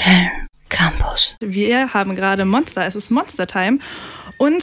Köln Campus. Wir haben gerade es ist Monster Time und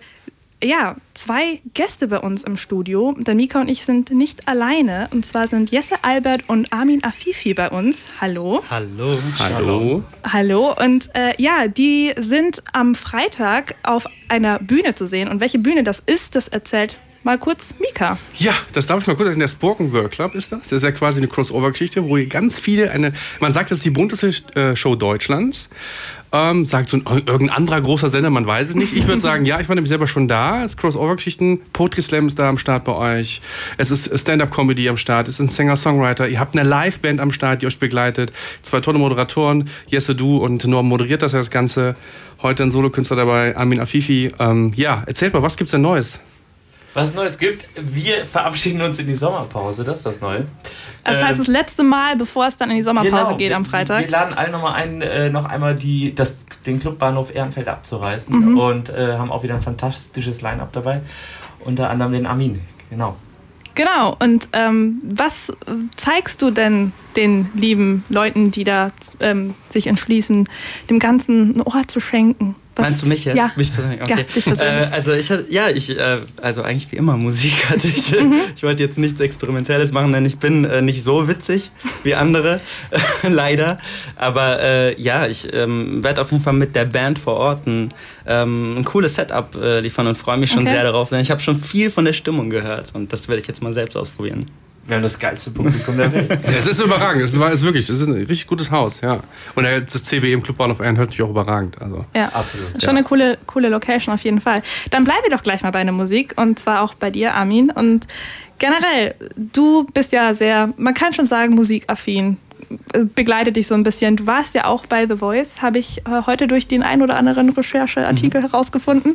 zwei Gäste bei uns im Studio. Denn Mika und ich sind nicht alleine. Und zwar sind Jesse Albert und Armin Afifi bei uns. Hallo. Hallo. Hallo. Hallo. Und die sind am Freitag auf einer Bühne zu sehen. Und welche Bühne das ist, das erzählt mal kurz Mika. Ja, das darf ich mal kurz sagen. Der Spoken Word Club ist das. Das ist ja quasi eine Crossover-Geschichte, wo hier ganz viele, man sagt, das ist die bunteste Show Deutschlands. Sagt so irgendein anderer großer Sender, man weiß es nicht. Ich würde sagen, ja, ich war nämlich selber schon da. Es ist Crossover-Geschichten, Poetry Slam ist da am Start bei euch. Es ist Stand-Up-Comedy am Start, es ist ein Singer-Songwriter. Ihr habt eine Live-Band am Start, die euch begleitet. 2 tolle Moderatoren, Jesse, du und Norm moderiert das Ganze. Heute ein Solokünstler dabei, Armin Afifi. Erzählt mal, was gibt's denn Neues? Was es Neues gibt, wir verabschieden uns in die Sommerpause, das ist das Neue. Das heißt, das letzte Mal, bevor es dann in die Sommerpause geht am Freitag. Wir laden alle nochmal ein, noch einmal den Clubbahnhof Ehrenfeld abzureißen und haben auch wieder ein fantastisches Line-Up dabei. Unter anderem den Armin, genau. Genau, und was zeigst du denn den lieben Leuten, die da sich entschließen, dem Ganzen ein Ohr zu schenken? Meinst du mich jetzt? Ja. Mich persönlich? Okay. Ja, dich persönlich. Also eigentlich wie immer Musik hatte ich. Ich wollte jetzt nichts Experimentelles machen, denn ich bin nicht so witzig wie andere, leider. Aber ich werde auf jeden Fall mit der Band vor Ort ein cooles Setup liefern und freue mich schon sehr darauf, denn ich habe schon viel von der Stimmung gehört und das werde ich jetzt mal selbst ausprobieren. Wir haben das geilste Publikum der Welt. Es ist überragend, es ist ein richtig gutes Haus, ja. Und das CBE im Clubbahnhof Ehren hört sich auch überragend. Also. Ja, absolut. Schon eine coole Location auf jeden Fall. Dann bleiben wir doch gleich mal bei der Musik und zwar auch bei dir, Armin. Und generell, du bist ja sehr, man kann schon sagen, musikaffin. Begleitet dich so ein bisschen. Du warst ja auch bei The Voice, habe ich heute durch den ein oder anderen Rechercheartikel herausgefunden.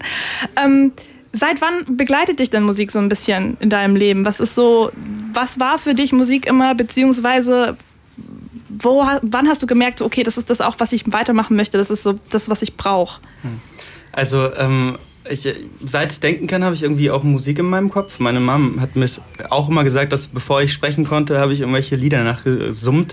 Seit wann begleitet dich denn Musik so ein bisschen in deinem Leben? Was war für dich Musik immer, beziehungsweise wann hast du gemerkt, okay, das ist das auch, was ich weitermachen möchte, das ist so das, was ich brauche? Also, seit ich denken kann, habe ich irgendwie auch Musik in meinem Kopf. Meine Mom hat mir auch immer gesagt, dass bevor ich sprechen konnte, habe ich irgendwelche Lieder nachgesummt.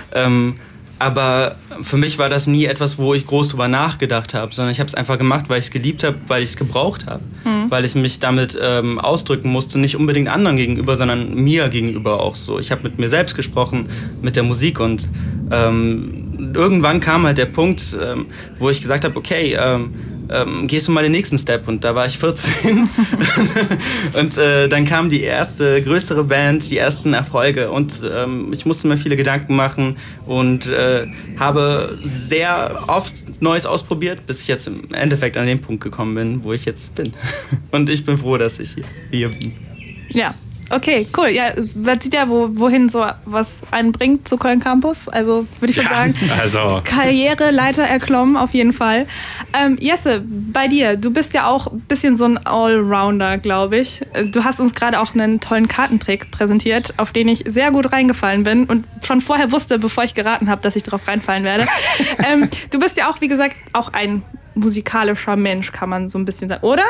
Aber für mich war das nie etwas, wo ich groß drüber nachgedacht habe, sondern ich habe es einfach gemacht, weil ich es geliebt habe, weil ich es gebraucht habe. Weil ich mich damit ausdrücken musste, nicht unbedingt anderen gegenüber, sondern mir gegenüber auch so. Ich habe mit mir selbst gesprochen, mit der Musik und irgendwann kam halt der Punkt, wo ich gesagt habe, okay, gehst du mal den nächsten Step und da war ich 14 und dann kam die erste größere Band, die ersten Erfolge und ich musste mir viele Gedanken machen und habe sehr oft Neues ausprobiert, bis ich jetzt im Endeffekt an den Punkt gekommen bin, wo ich jetzt bin und ich bin froh, dass ich hier bin. Ja. Okay, cool. Ja, man sieht ja, wohin so was einen bringt zu Köln Campus. Also würde ich schon sagen, Karriereleiter erklommen auf jeden Fall. Jesse, bei dir, du bist ja auch ein bisschen so ein Allrounder, glaube ich. Du hast uns gerade auch einen tollen Kartentrick präsentiert, auf den ich sehr gut reingefallen bin und schon vorher wusste, bevor ich geraten habe, dass ich darauf reinfallen werde. Du bist ja auch, wie gesagt, auch ein musikalischer Mensch, kann man so ein bisschen sagen, oder?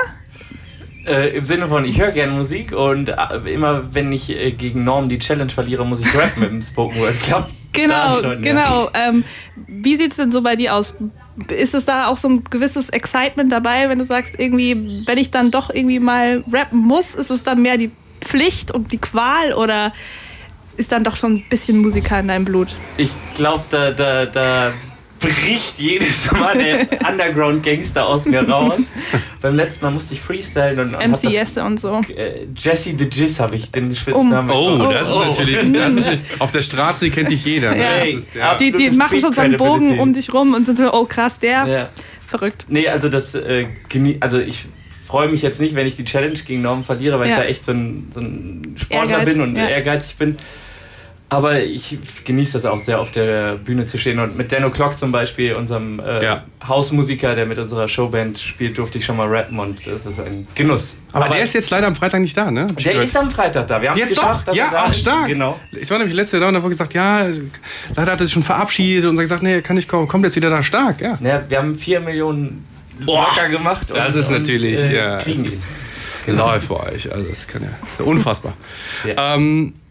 Im Sinne von, ich höre gerne Musik und immer wenn ich gegen Norm die Challenge verliere, muss ich rappen mit dem Spoken Word Club. Genau. Wie sieht es denn so bei dir aus? Ist es da auch so ein gewisses Excitement dabei, wenn du sagst, irgendwie, wenn ich dann doch irgendwie mal rappen muss, ist es dann mehr die Pflicht und die Qual oder ist dann doch schon ein bisschen Musiker in deinem Blut? Ich glaube, da bricht jedes Mal der Underground-Gangster aus mir raus. Beim letzten Mal musste ich freestylen und MC Jesse und so. Jesse the Jizz habe ich den Spitznamen. Das ist natürlich, das ist nicht, auf der Straße kennt dich jeder. Ne? Ja. Die machen schon so einen Bogen um dich rum und sind so, oh krass, verrückt. Nee, also ich freue mich jetzt nicht, wenn ich die Challenge gegen Norm verliere, weil ich da echt so ein Sportler bin und ehrgeizig bin. Aber ich genieße das auch sehr, auf der Bühne zu stehen. Und mit Dan O'Clock zum Beispiel, unserem Hausmusiker, der mit unserer Showband spielt, durfte ich schon mal rappen. Und das ist ein Genuss. Aber der ist jetzt leider am Freitag nicht da, ne? Der ist am Freitag da. Wir haben es geschafft, dass er da ist. Stark. Genau. Ich war nämlich letzte Jahr da und da wurde gesagt, leider hat er sich schon verabschiedet. Und gesagt, nee, kann nicht kommen. Kommt jetzt wieder da, stark. Ja. Wir haben 4 Millionen locker gemacht. Das ist natürlich, kriegen die. Läuft für euch. Also das kann ja unfassbar.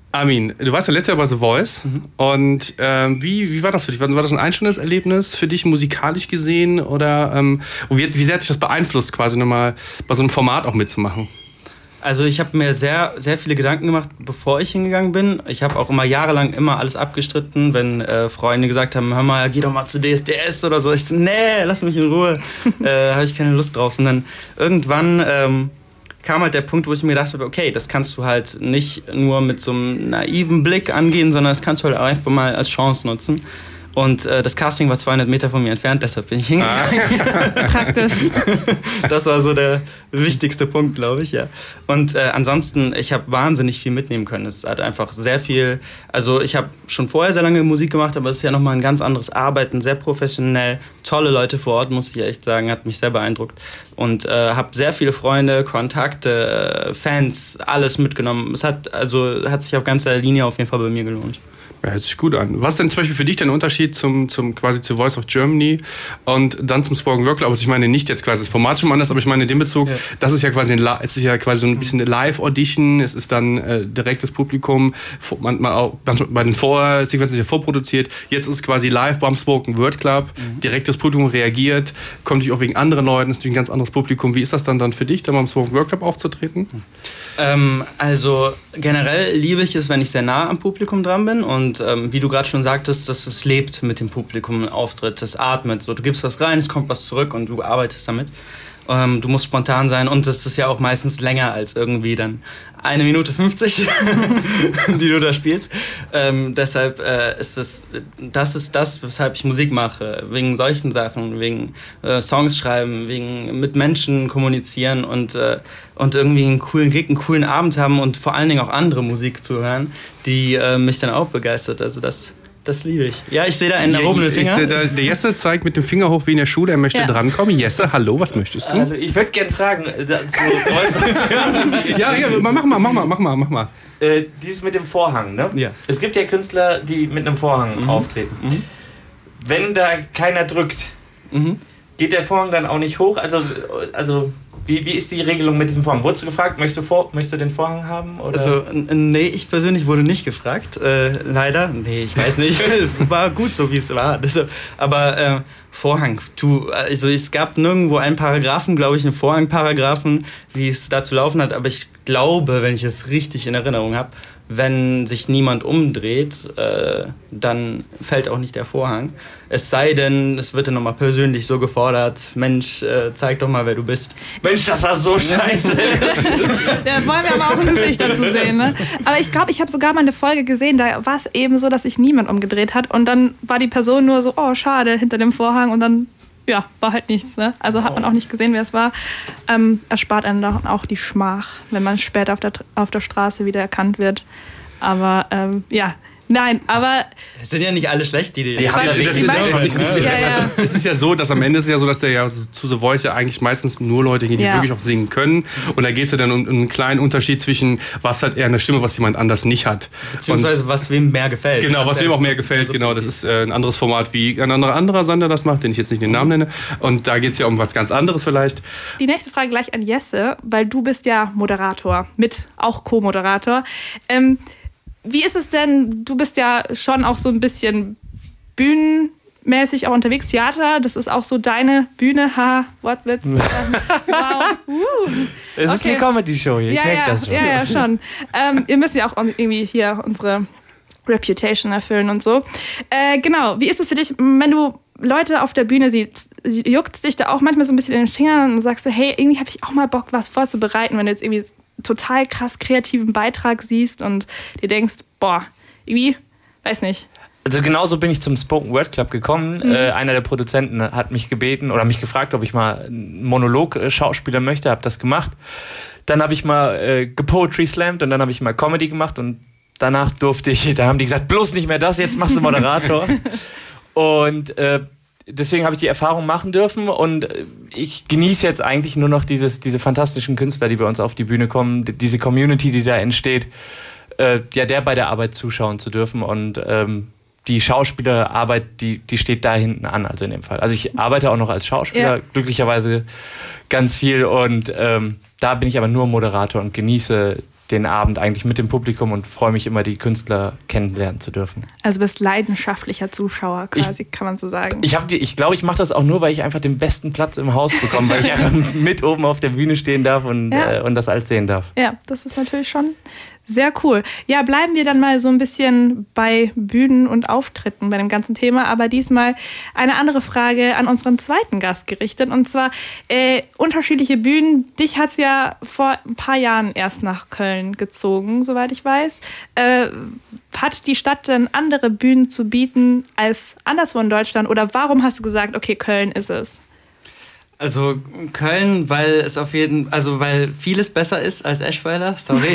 Armin, du warst ja letztes Jahr bei The Voice. Und wie war das für dich? War das ein einstellendes Erlebnis für dich, musikalisch gesehen? Oder wie sehr hat dich das beeinflusst, quasi nochmal bei so einem Format auch mitzumachen? Also ich habe mir sehr, sehr viele Gedanken gemacht, bevor ich hingegangen bin. Ich habe auch immer jahrelang alles abgestritten, wenn Freunde gesagt haben, hör mal, geh doch mal zu DSDS oder so. Ich so, nee, lass mich in Ruhe, habe ich keine Lust drauf. Und dann irgendwann kam halt der Punkt, wo ich mir gedacht habe, okay, das kannst du halt nicht nur mit so einem naiven Blick angehen, sondern das kannst du halt auch einfach mal als Chance nutzen. Und das Casting war 200 Meter von mir entfernt, deshalb bin ich hingegangen. Praktisch. Das war so der wichtigste Punkt, glaube ich, ja. Und ansonsten, ich habe wahnsinnig viel mitnehmen können. Es hat einfach sehr viel, also ich habe schon vorher sehr lange Musik gemacht, aber es ist ja nochmal ein ganz anderes Arbeiten, sehr professionell, tolle Leute vor Ort, muss ich echt sagen, hat mich sehr beeindruckt. Und habe sehr viele Freunde, Kontakte, Fans, alles mitgenommen. Es hat sich auf ganzer Linie auf jeden Fall bei mir gelohnt. Ja, hört sich gut an. Was ist denn zum Beispiel für dich der Unterschied quasi zu Voice of Germany und dann zum Spoken Word Club? Also ich meine nicht jetzt quasi das Format schon anders, aber ich meine in dem Bezug, das ist ja quasi so ein bisschen eine Live-Audition, es ist dann direktes Publikum, manchmal auch bei den Vorsequenzen ist ja vorproduziert, jetzt ist es quasi live beim Spoken Word Club, direktes Publikum reagiert, kommt natürlich auch wegen anderen Leuten, ist natürlich ein ganz anderes Publikum. Wie ist das dann für dich, dann beim Spoken Word Club aufzutreten? Also generell liebe ich es, wenn ich sehr nah am Publikum dran bin und wie du gerade schon sagtest, dass es lebt mit dem Publikum im Auftritt, es atmet so, du gibst was rein, es kommt was zurück und du arbeitest damit. Du musst spontan sein und das ist ja auch meistens länger als irgendwie dann 1 Minute 50, die du da spielst. Deshalb ist das ist das, weshalb ich Musik mache. Wegen solchen Sachen, wegen Songs schreiben, wegen mit Menschen kommunizieren und irgendwie einen coolen Gig, einen coolen Abend haben und vor allen Dingen auch andere Musik zu hören, die mich dann auch begeistert. Also das liebe ich. Ja, ich sehe da einen erhobenen Finger. Der Jesse zeigt mit dem Finger hoch wie in der Schule, er möchte drankommen. Jesse, hallo, was möchtest du? Ich würde gerne fragen. Ja, mach mal. Dieses mit dem Vorhang, ne? Ja. Es gibt ja Künstler, die mit einem Vorhang auftreten. Wenn da keiner drückt, geht der Vorhang dann auch nicht hoch? Also wie ist die Regelung mit diesem Vorhang? Wurdest du gefragt, möchtest du den Vorhang haben? Oder? Also, nee, ich persönlich wurde nicht gefragt, leider. Nee, ich weiß nicht. War gut so, wie es war. Aber Vorhang, also es gab nirgendwo einen Paragraphen, glaube ich, einen Vorhangparagraphen, wie es da zu laufen hat. Aber ich glaube, wenn ich es richtig in Erinnerung habe, wenn sich niemand umdreht, dann fällt auch nicht der Vorhang. Es sei denn, es wird dann nochmal persönlich so gefordert, Mensch, zeig doch mal, wer du bist. Mensch, das war so scheiße. Da wollen wir aber auch ein Gesicht dazu sehen, ne? Aber ich glaube, ich habe sogar mal eine Folge gesehen, da war es eben so, dass sich niemand umgedreht hat und dann war die Person nur so, oh, schade, hinter dem Vorhang und dann ja, war halt nichts. Ne? Also hat man auch nicht gesehen, wer es war. Erspart einem dann auch die Schmach, wenn man später auf der Straße wieder erkannt wird. Aber ja, nein, aber... Es sind ja nicht alle schlecht, die haben das Es ist ja so, dass am Ende ist es ja so, dass der ja zu The Voice ja eigentlich meistens nur Leute gehen, die wirklich auch singen können. Und da geht es ja dann um einen kleinen Unterschied zwischen, was hat er eine Stimme, was jemand anders nicht hat. Beziehungsweise was wem mehr gefällt. Genau, was wem auch mehr gefällt. Genau, das ist ein anderes Format, wie ein anderer Sender das macht, den ich jetzt nicht den Namen nenne. Und da geht es ja um was ganz anderes vielleicht. Die nächste Frage gleich an Jesse, weil du bist ja Moderator, auch Co-Moderator. Wie ist es denn, du bist ja schon auch so ein bisschen bühnenmäßig auch unterwegs, Theater, das ist auch so deine Bühne, Wortwitz. Wow. Es ist eine Comedy-Show hier, ich merke das schon. Ja, schon. Ihr müsst ja auch irgendwie hier unsere Reputation erfüllen und so. Genau, wie ist es für dich, wenn du Leute auf der Bühne siehst, juckt es dich da auch manchmal so ein bisschen in den Fingern und sagst du, hey, irgendwie habe ich auch mal Bock, was vorzubereiten, wenn du jetzt irgendwie total krass kreativen Beitrag siehst und dir denkst, boah, irgendwie, weiß nicht. Also genauso bin ich zum Spoken Word Club gekommen. Einer der Produzenten hat mich gebeten oder mich gefragt, ob ich mal einen Monolog schauspielern möchte, habe das gemacht. Dann habe ich mal gepoetry slammed und dann habe ich mal Comedy gemacht und danach da haben die gesagt, bloß nicht mehr das, jetzt machst du Moderator. Und deswegen habe ich die Erfahrung machen dürfen und ich genieße jetzt eigentlich nur noch diese fantastischen Künstler, die bei uns auf die Bühne kommen, diese Community, die da entsteht, der bei der Arbeit zuschauen zu dürfen und die Schauspielerarbeit, die steht da hinten an, also in dem Fall. Also ich arbeite auch noch als Schauspieler, glücklicherweise ganz viel und da bin ich aber nur Moderator und genieße den Abend eigentlich mit dem Publikum und freue mich immer, die Künstler kennenlernen zu dürfen. Also bist leidenschaftlicher Zuschauer quasi, kann man so sagen. Ich glaube, ich mache das auch nur, weil ich einfach den besten Platz im Haus bekomme, weil ich einfach mit oben auf der Bühne stehen darf und das alles sehen darf. Ja, das ist natürlich schon sehr cool. Ja, bleiben wir dann mal so ein bisschen bei Bühnen und Auftritten bei dem ganzen Thema, aber diesmal eine andere Frage an unseren zweiten Gast gerichtet, und zwar unterschiedliche Bühnen. Dich hat es ja vor ein paar Jahren erst nach Köln gezogen, soweit ich weiß. Hat die Stadt denn andere Bühnen zu bieten als anderswo in Deutschland, oder warum hast du gesagt, okay, Köln ist es? Also Köln, weil weil vieles besser ist als Eschweiler. Sorry.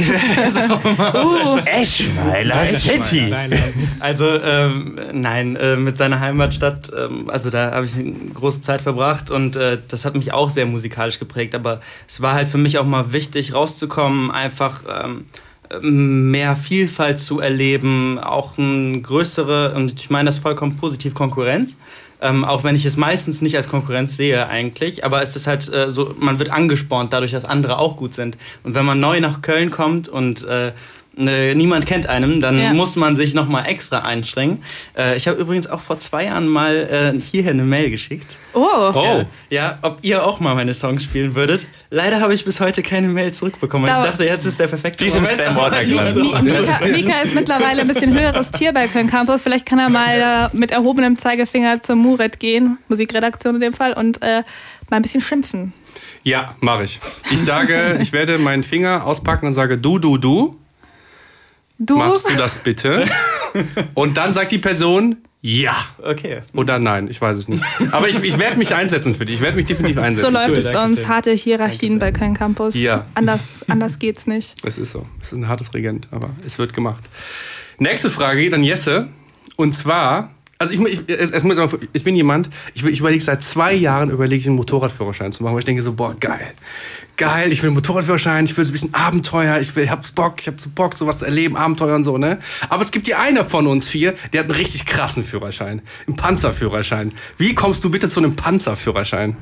Eschweiler City. Also nein, mit seiner Heimatstadt, also da habe ich eine große Zeit verbracht und das hat mich auch sehr musikalisch geprägt. Aber es war halt für mich auch mal wichtig, rauszukommen, einfach mehr Vielfalt zu erleben, auch eine größere, und ich meine das vollkommen positiv, Konkurrenz. Auch wenn ich es meistens nicht als Konkurrenz sehe eigentlich, aber es ist halt so, man wird angespornt dadurch, dass andere auch gut sind. Und wenn man neu nach Köln kommt und niemand kennt einem, dann muss man sich nochmal extra einstrengen. Ich habe übrigens auch vor 2 Jahren mal hierher eine Mail geschickt. Oh. Ja, ob ihr auch mal meine Songs spielen würdet. Leider habe ich bis heute keine Mail zurückbekommen. Ich dachte, jetzt ist der perfekte Moment. Mika ist mittlerweile ein bisschen höheres Tier bei Köln Campus. Vielleicht kann er mal mit erhobenem Zeigefinger zur Muret gehen, Musikredaktion in dem Fall, und mal ein bisschen schimpfen. Ja, mache ich. Ich werde meinen Finger auspacken und sage, du. Machst du das bitte? Und dann sagt die Person, ja. Okay. Oder nein, ich weiß es nicht. Aber ich werde mich einsetzen für dich. Ich werde mich definitiv einsetzen. So läuft es bei uns. Harte Hierarchien bei Köln Campus. Ja. Anders geht's nicht. Es ist so. Es ist ein hartes Regent, aber es wird gemacht. Nächste Frage geht an Jesse. Und zwar, also ich bin jemand, ich überlege seit 2 Jahren, einen Motorradführerschein zu machen, weil ich denke so, boah, geil, ich will einen Motorradführerschein, ich will so ein bisschen Abenteuer, ich hab so Bock, sowas zu erleben, Abenteuer und so, ne? Aber es gibt hier einer von uns 4, der hat einen richtig krassen Führerschein, einen Panzerführerschein. Wie kommst du bitte zu einem Panzerführerschein?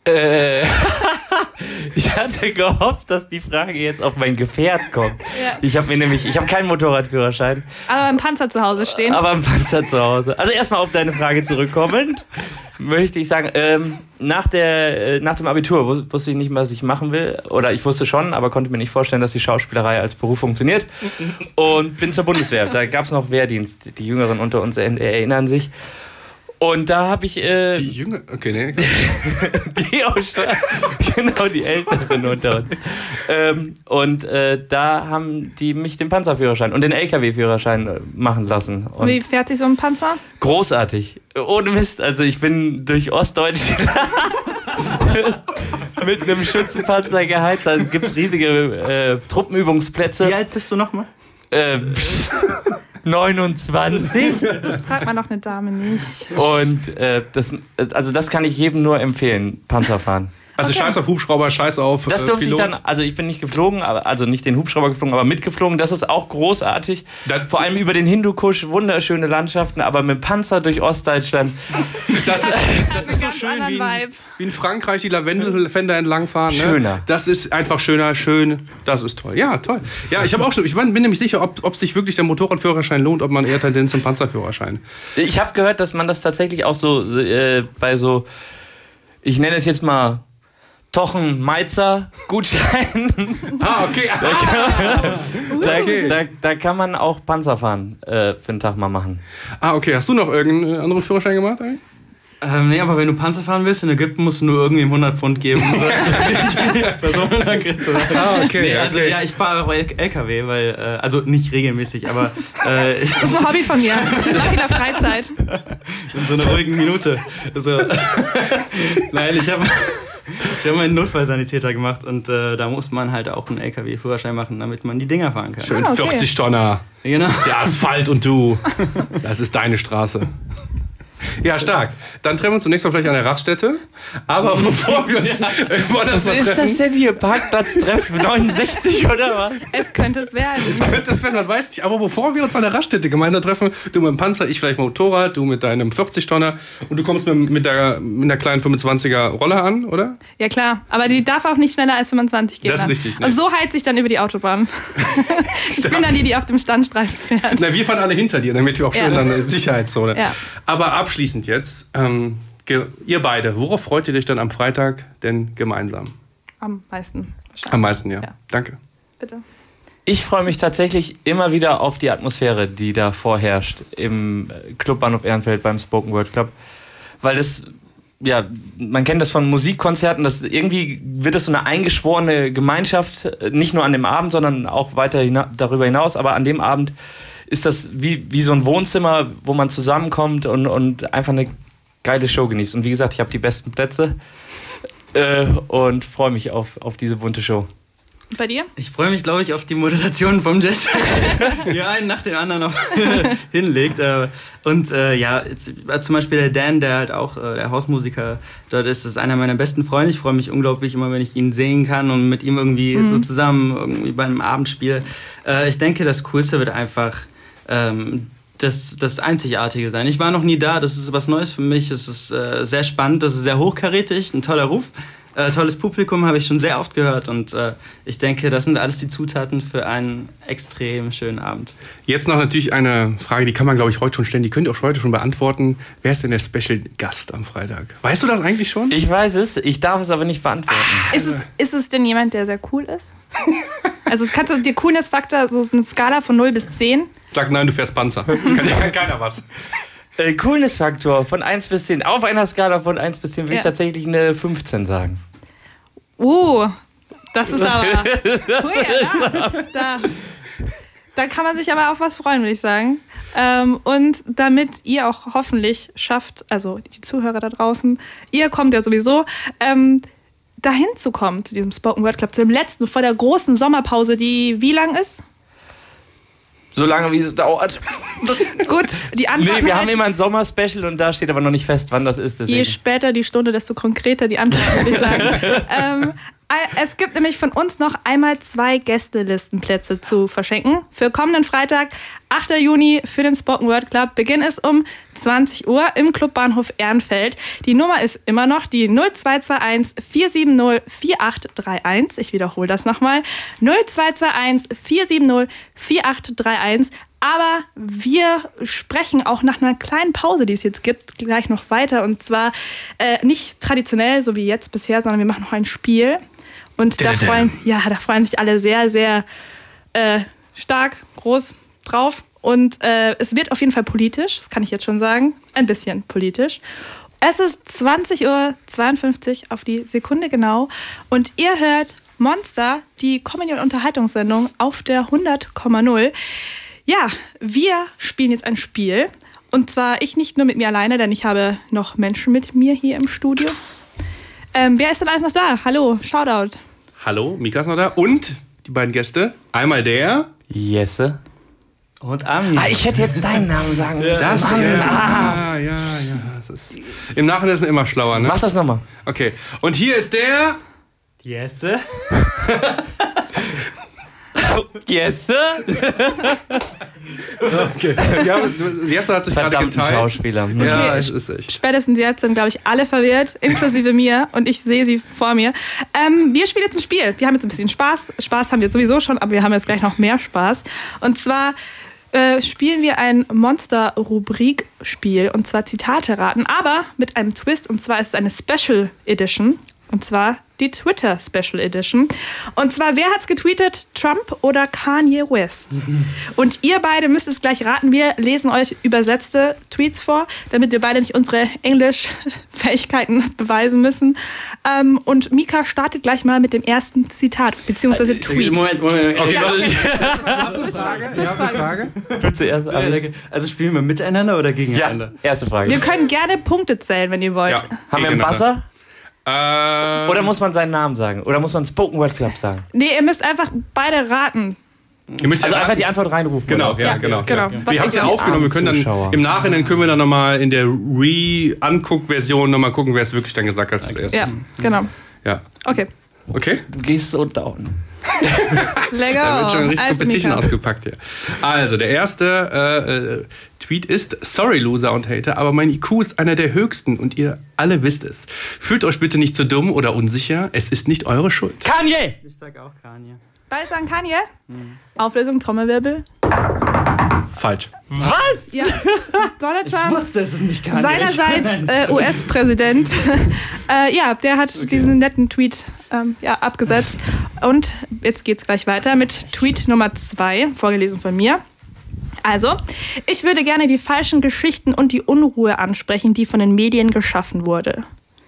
Ich hatte gehofft, dass die Frage jetzt auf mein Gefährt kommt. Ja. Ich habe keinen Motorradführerschein. Aber ein Panzer zu Hause stehen. Also erstmal auf deine Frage zurückkommend, möchte ich sagen, nach dem Abitur wusste ich nicht mehr, was ich machen will. Oder ich wusste schon, aber konnte mir nicht vorstellen, dass die Schauspielerei als Beruf funktioniert. Und bin zur Bundeswehr. Da gab es noch Wehrdienst. Die Jüngeren unter uns erinnern sich. Und da habe ich... die Jünger? Okay, ne. Die Älteren unter uns. Und da haben die mich den Panzerführerschein und den LKW-Führerschein machen lassen. Und wie fährt sich so ein Panzer? Großartig. Ohne Mist. Also ich bin durch Ostdeutschland mit einem Schützenpanzer geheizt. Da gibt es riesige Truppenübungsplätze. Wie alt bist du nochmal? 29. Das fragt man doch eine Dame nicht. Und das kann ich jedem nur empfehlen, Panzer fahren. Also okay. Scheiß auf Hubschrauber, scheiß auf Das durfte Pilot. Ich dann, also ich bin nicht geflogen, also nicht den Hubschrauber geflogen, aber mitgeflogen. Das ist auch großartig. Vor allem über den Hindukusch, wunderschöne Landschaften, aber mit Panzer durch Ostdeutschland. Das ist so schön wie in Frankreich die Lavendelfelder entlangfahren. Ne? Schöner. Das ist einfach schön. Das ist toll. Ja, toll. Ja, ich bin nämlich sicher, ob sich wirklich der Motorradführerschein lohnt, ob man eher Tendenz zum Panzerführerschein. Ich habe gehört, dass man das tatsächlich auch so bei so, ich nenne es jetzt mal Tochen-Meizer-Gutschein. Okay. Da kann man auch Panzer fahren für einen Tag mal machen. Okay. Hast du noch irgendeinen anderen Führerschein gemacht eigentlich? Nee, aber wenn du Panzer fahren willst in Ägypten, musst du nur irgendwie 100 Pfund geben. Okay. Nee, also ja, ich fahre auch LKW, weil, also nicht regelmäßig, aber... das ist ein Hobby von mir. In der Freizeit. In so einer ruhigen Minute. Also, nein, ich habe meinen Notfallsanitäter gemacht und da muss man halt auch einen LKW-Führerschein machen, damit man die Dinger fahren kann. Schön 40 Tonner. Genau. Der Asphalt und du. Das ist deine Straße. Ja, stark. Dann treffen wir uns zunächst mal vielleicht an der Raststätte. Aber bevor wir uns was ist das denn hier? Parkplatztreff 69 oder was? Es könnte es werden. Man weiß nicht. Aber bevor wir uns an der Raststätte gemeinsam treffen, du mit dem Panzer, ich vielleicht mit dem Motorrad, du mit deinem 40-Tonner und du kommst mit der kleinen 25er Roller an, oder? Ja klar, aber die darf auch nicht schneller als 25 gehen. Das ist richtig. Ne? Und so heizt ich dann über die Autobahn. Ich bin dann die auf dem Standstreifen fährt. Na, wir fahren alle hinter dir, damit wir auch schön dann eine Sicherheitszone. Ja. Aber abschließend jetzt, ihr beide, worauf freut ihr dich dann am Freitag denn gemeinsam? Am meisten. Am meisten, ja. Danke. Bitte. Ich freue mich tatsächlich immer wieder auf die Atmosphäre, die da vorherrscht im Clubbahnhof Ehrenfeld beim Spoken Word Club. Weil das, ja, man kennt das von Musikkonzerten, irgendwie wird das so eine eingeschworene Gemeinschaft, nicht nur an dem Abend, sondern auch weiter darüber hinaus. Aber an dem Abend ist das wie so ein Wohnzimmer, wo man zusammenkommt und einfach eine geile Show genießt. Und wie gesagt, ich habe die besten Plätze und freue mich auf diese bunte Show. Bei dir? Ich freue mich, glaube ich, auf die Moderation vom Jess, die einen nach den anderen noch hinlegt. Und zum Beispiel der Dan, der halt auch der Hausmusiker dort ist, das ist einer meiner besten Freunde. Ich freue mich unglaublich immer, wenn ich ihn sehen kann und mit ihm irgendwie so zusammen irgendwie bei einem Abendspiel. Ich denke, das Coolste wird einfach das Einzigartige sein. Ich war noch nie da, das ist was Neues für mich. Es ist sehr spannend, das ist sehr hochkarätig, ein toller Ruf. Tolles Publikum, habe ich schon sehr oft gehört und ich denke, das sind alles die Zutaten für einen extrem schönen Abend. Jetzt noch natürlich eine Frage, die kann man, glaube ich, heute schon stellen, die könnt ihr auch heute schon beantworten. Wer ist denn der Special Gast am Freitag? Weißt du das eigentlich schon? Ich weiß es, ich darf es aber nicht beantworten. Ist es denn jemand, der sehr cool ist? Also kannst du dir Coolness-Faktor, so eine Skala von 0 bis 10? Sag nein, du fährst Panzer. Kann keiner was. Coolness-Faktor von 1 bis 10. Auf einer Skala von 1 bis 10 will ich tatsächlich eine 15 sagen. Das ist aber... Da kann man sich aber auf was freuen, würde ich sagen. Und damit ihr auch hoffentlich schafft, also die Zuhörer da draußen, ihr kommt ja sowieso, dahin zu kommen, zu diesem Spoken Word Club, zu dem letzten, vor der großen Sommerpause, die wie lang ist? So lange, wie es dauert. Gut, die Antwort. Nee, wir haben immer ein Sommer-Special und da steht aber noch nicht fest, wann das ist. Deswegen. Je später die Stunde, desto konkreter die Antwort, würde ich sagen. Es gibt nämlich von uns noch einmal 2 Gästelistenplätze zu verschenken. Für kommenden Freitag, 8. Juni, für den Spoken Word Club. Beginn ist um 20 Uhr im Clubbahnhof Ehrenfeld. Die Nummer ist immer noch die 0221 470 4831. Ich wiederhole das nochmal. 0221 470 4831. Aber wir sprechen auch nach einer kleinen Pause, die es jetzt gibt, gleich noch weiter. Und zwar nicht traditionell, so wie jetzt bisher, sondern wir machen noch ein Spiel. Und da freuen sich alle sehr, sehr stark, groß drauf. Und es wird auf jeden Fall politisch, das kann ich jetzt schon sagen. Ein bisschen politisch. Es ist 20:52 Uhr auf die Sekunde genau. Und ihr hört Monster, die Comedy- und Unterhaltungssendung auf der 100,0. Ja, wir spielen jetzt ein Spiel. Und zwar ich nicht nur mit mir alleine, denn ich habe noch Menschen mit mir hier im Studio. Wer ist denn alles noch da? Hallo, Shoutout. Hallo, Mika ist noch da. Und die beiden Gäste. Einmal der... Jesse. Und Armin. Ich hätte jetzt deinen Namen sagen müssen. Ja. Das ist, im Nachhinein ist man immer schlauer, ne? Mach das nochmal. Okay. Und hier ist der... Jesse. Jesse? Okay. Jesse hat sich gerade geteilt. Schauspieler. Ja, es ist echt. Spätestens jetzt sind, glaube ich, alle verwirrt, inklusive mir. Und ich sehe sie vor mir. Wir spielen jetzt ein Spiel. Wir haben jetzt ein bisschen Spaß. Spaß haben wir sowieso schon, aber wir haben jetzt gleich noch mehr Spaß. Und zwar spielen wir ein Monster-Rubrik-Spiel. Und zwar Zitate raten, aber mit einem Twist. Und zwar ist es eine Special Edition. Und zwar die Twitter Special Edition. Und zwar, wer hat's getweetet? Trump oder Kanye West? Und ihr beide müsst es gleich raten. Wir lesen euch übersetzte Tweets vor, damit wir beide nicht unsere Englischfähigkeiten beweisen müssen. Und Mika startet gleich mal mit dem ersten Zitat, beziehungsweise Tweet. Moment. Okay, Erste Frage. Bitte erst Also spielen wir miteinander oder gegeneinander? Ja, erste Frage. Wir können gerne Punkte zählen, wenn ihr wollt. Ja. Haben wir einen Buzzer? Oder muss man seinen Namen sagen? Oder muss man Spoken Word Club sagen? Nee, ihr müsst einfach beide raten. Also einfach die Antwort reinrufen. Genau, ja, genau. Okay. Wir haben es ja aufgenommen. Wir können dann im Nachhinein können wir dann nochmal in der Re-Anguck-Version nochmal gucken, wer es wirklich dann gesagt hat als erstes. Ja, genau. Ja. Okay. Du gehst so down. Lecker. Da wird schon richtig Also, Competition Mika. ausgepackt hier. Also, der erste Tweet ist: Sorry, Loser und Hater, aber mein IQ ist einer der höchsten und ihr alle wisst es. Fühlt euch bitte nicht zu dumm oder unsicher. Es ist nicht eure Schuld. Kanye! Ich sag auch Kanye. Beide sagen Kanye? Auflösung, Trommelwirbel. Falsch. Was? Ja. Donald Trump. Ich wusste, es ist nicht Kanye. Seinerseits US-Präsident. Ja, der hat diesen netten Tweet abgesetzt. Und jetzt geht's gleich weiter mit Tweet Nummer 2, vorgelesen von mir. Also, ich würde gerne die falschen Geschichten und die Unruhe ansprechen, die von den Medien geschaffen wurde.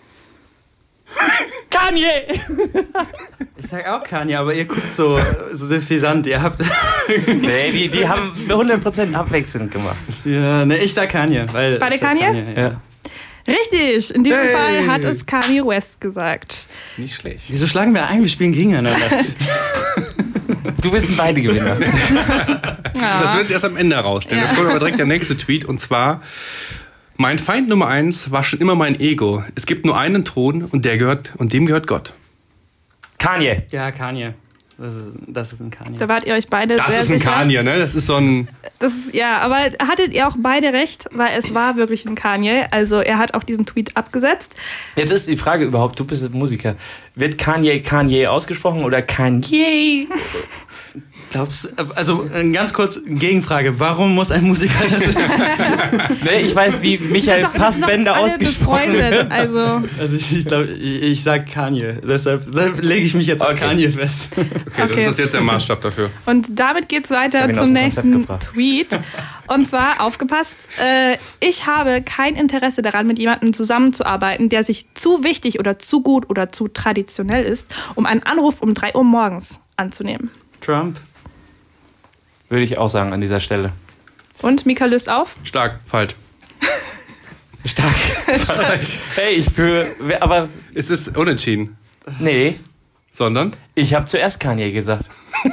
Kanye! Ich sag auch Kanye, aber ihr guckt so suffisant. Ihr habt. Nee, die haben 100% abwechselnd gemacht. Ja, ne, ich sag Kanye. Weil Beide Kanye? Ja. Richtig, in diesem Fall hat es Kanye West gesagt. Nicht schlecht. Wieso schlagen wir ein? Wir spielen gegeneinander. Du bist ein beide Gewinner. Das wird sich erst am Ende herausstellen. Jetzt kommt aber direkt der nächste Tweet und zwar: Mein Feind Nummer 1 war schon immer mein Ego. Es gibt nur einen Thron und dem gehört Gott. Kanye. Ja, Kanye. Das ist ein Kanye. Da wart ihr euch beide sehr Das ist ein sicher. Kanye, ne? Das ist so ein... Aber hattet ihr auch beide recht, weil es war wirklich ein Kanye. Also er hat auch diesen Tweet abgesetzt. Jetzt ist die Frage überhaupt, du bist Musiker. Wird Kanye ausgesprochen oder Kanye? Also ganz kurz Gegenfrage. Warum muss ein Musiker das wissen? Ne, ich weiß, wie Michael Fassbender ausgesprochen wird. Also ich glaube, ich sag Kanye. Deshalb lege ich mich jetzt auf Kanye fest. Okay, das ist jetzt der Maßstab dafür. Und damit geht's weiter zum nächsten Tweet. Und zwar, aufgepasst, ich habe kein Interesse daran, mit jemandem zusammenzuarbeiten, der sich zu wichtig oder zu gut oder zu traditionell ist, um einen Anruf um 3 Uhr morgens anzunehmen. Trump. Würde ich auch sagen an dieser Stelle. Und Mika löst auf? Stark, falsch. Stark. Hey, aber Es ist unentschieden. nee, Sondern? ich habe zuerst Kanye gesagt.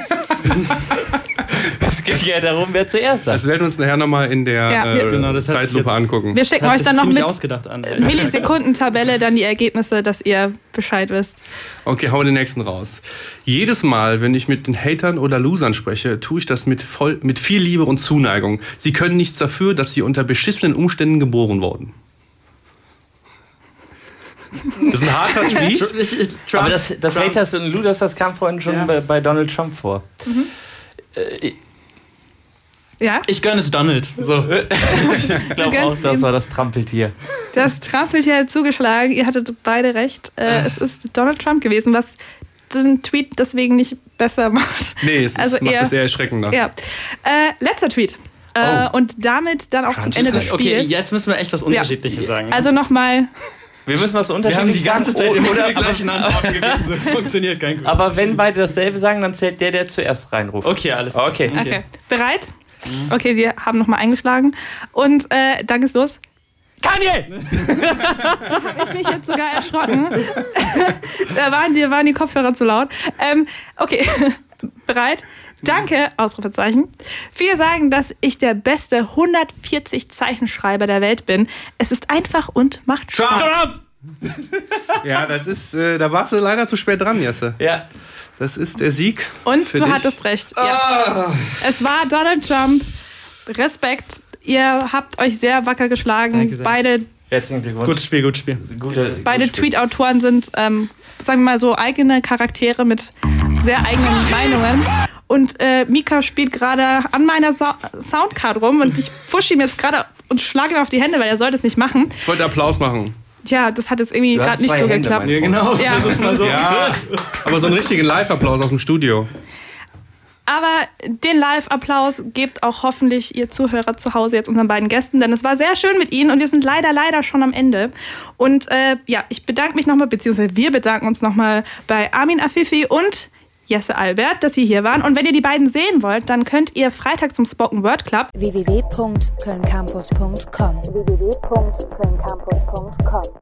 Es geht ja darum, wer zuerst sagt. Das werden wir uns nachher nochmal in der genau, das hat sich Zeitlupe jetzt- angucken. Wir schicken Hat euch sich dann noch ziemlich mit ausgedacht an. Millisekundentabelle dann die Ergebnisse, dass ihr Bescheid wisst. Okay, hauen wir den nächsten raus. Jedes Mal, wenn ich mit den Hatern oder Losern spreche, tue ich das mit viel Liebe und Zuneigung. Sie können nichts dafür, dass sie unter beschissenen Umständen geboren wurden. Das ist ein harter Tweet. Trump. Aber das Haters und Luders, das kam vorhin schon bei Donald Trump vor. Ja? Ich gönne es Donald. So. Ich glaube auch, das war das Trampeltier. Das Trampeltier hat zugeschlagen. Ihr hattet beide recht. Es ist Donald Trump gewesen, was den Tweet deswegen nicht besser macht. Nee, es macht es eher erschreckender. Ja. Letzter Tweet. Und damit dann auch zum Ende des Spiels. Okay, jetzt müssen wir echt was Unterschiedliches sagen. Also nochmal. Wir müssen was wir haben unterschiedlich die ganze Zeit sagen. immer die gleichen Antworten gegeben. So funktioniert kein Quiz. Aber wenn beide dasselbe sagen, dann zählt der zuerst reinruft. Okay, alles klar. Okay. Okay. Bereit? Okay, Sie haben nochmal eingeschlagen. Und dann geht's los. Kanye! Habe ich mich jetzt sogar erschrocken. Da waren die Kopfhörer zu laut. Okay, bereit? Danke, Ausrufezeichen. Viele sagen, dass ich der beste 140-Zeichenschreiber der Welt bin. Es ist einfach und macht Spaß. Trump! Ja, das ist, da warst du leider zu spät dran, Jesse. Ja. Das ist der Sieg. Und für du dich. hattest recht. Ja. Es war Donald Trump. Respekt. Ihr habt euch sehr wacker geschlagen. Danke sehr. Beide Herzlichen Glückwunsch. Gutes Spiel, gutes Spiel. Beide Tweet-Autoren sind, sagen wir mal so, eigene Charaktere mit sehr eigenen Meinungen. Und Mika spielt gerade an meiner Soundcard rum und ich pushe ihm jetzt gerade und schlage ihm auf die Hände, weil er sollte es nicht machen. Ich wollte Applaus machen. Tja, das hat jetzt irgendwie Du hast gerade nicht zwei so Hände, geklappt. mein Ja, genau. Ja. Versuch's mal so. Ja, aber so einen richtigen Live-Applaus aus dem Studio. Aber den Live-Applaus gebt auch hoffentlich ihr Zuhörer zu Hause jetzt unseren beiden Gästen, denn es war sehr schön mit ihnen und wir sind leider schon am Ende. Und ich bedanke mich nochmal, beziehungsweise wir bedanken uns nochmal bei Armin Afifi und Jesse Albert, dass sie hier waren. Und wenn ihr die beiden sehen wollt, dann könnt ihr Freitag zum Spoken Word Club www.kölncampus.com